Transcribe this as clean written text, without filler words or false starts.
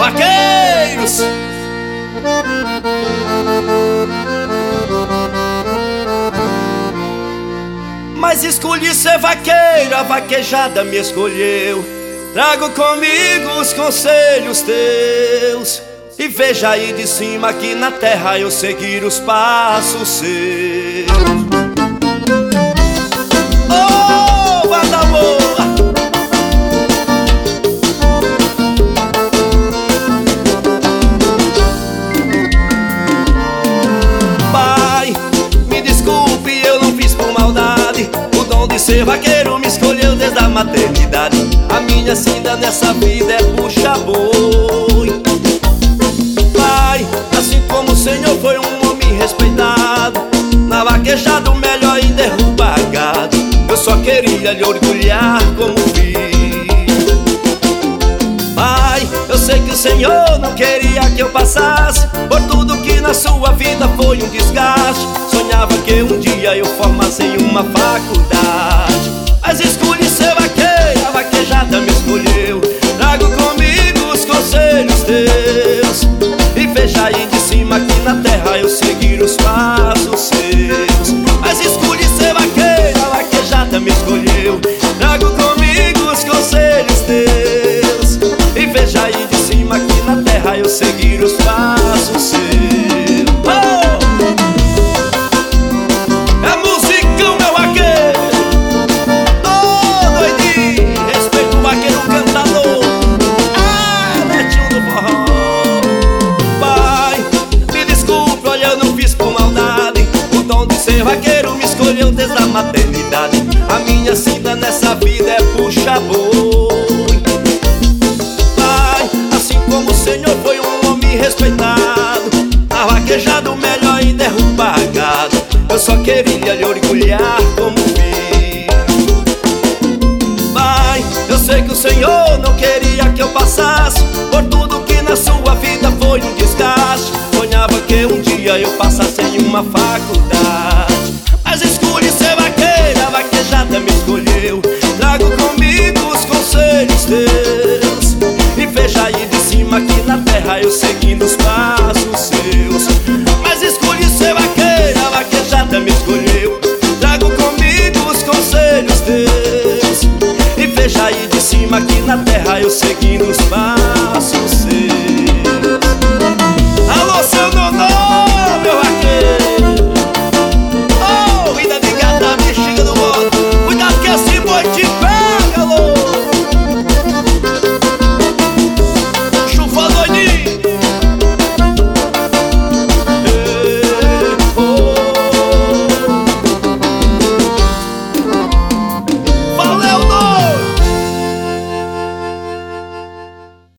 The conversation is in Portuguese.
vaqueiros. Mas escolhi ser vaqueiro, a vaquejada me escolheu. Trago comigo os conselhos teus. E veja aí de cima que na terra eu seguir os passos seus. Oh, banda boa! Pai, me desculpe, eu não fiz por maldade. O dom de ser vaqueiro me escolheu desde a maternidade. A minha senda nessa vida é puxa-boi. Assim como o Senhor foi um homem respeitado, na vaquejada o melhor em derrubar gado. Eu só queria lhe orgulhar como filho. Pai, eu sei que o Senhor não queria que eu passasse por tudo que na sua vida foi um desgaste. Sonhava que um dia eu formasse em uma faculdade. Mas escolhi ser vaqueiro, a vaquejada me escolheu. Trago comigo os conselhos teus. E veja aí de cima que na terra eu seguir os passos seus. Mas escolhi ser vaqueiro, a vaquejada me escolheu. Trago comigo os conselhos teus. E veja aí de cima que na terra eu seguir os passos seus. Oh! É musicão, meu vaqueiro. Oh, doidinho, respeito o vaqueiro cantador. Ah, netinho do forró. Ser vaqueiro me escolheu desde a maternidade. A minha senda nessa vida é puxa-boi. Pai, assim como o Senhor foi um homem respeitado, na vaquejada o melhor em derrubar gado. Eu só queria lhe orgulhar como filho. Pai, eu sei que o Senhor não queria que eu passasse por tudo que na sua vida foi um desgaste. Sonhava que um dia eu passasse em uma faculdade. Mas escolhi ser vaqueiro, a vaquejada me escolheu. Trago comigo os conselhos teus. E veja aí de cima que na terra eu seguindo os passos seus. Mas escolhi ser vaqueiro, a vaquejada me escolheu. Trago comigo os conselhos teus. E veja aí de cima que na terra eu seguindo os passos seus. Alô, seu Nonô, meu vaqueiro. Oh, vida de gata, bexiga do modo. Cuidado que esse boi te pega.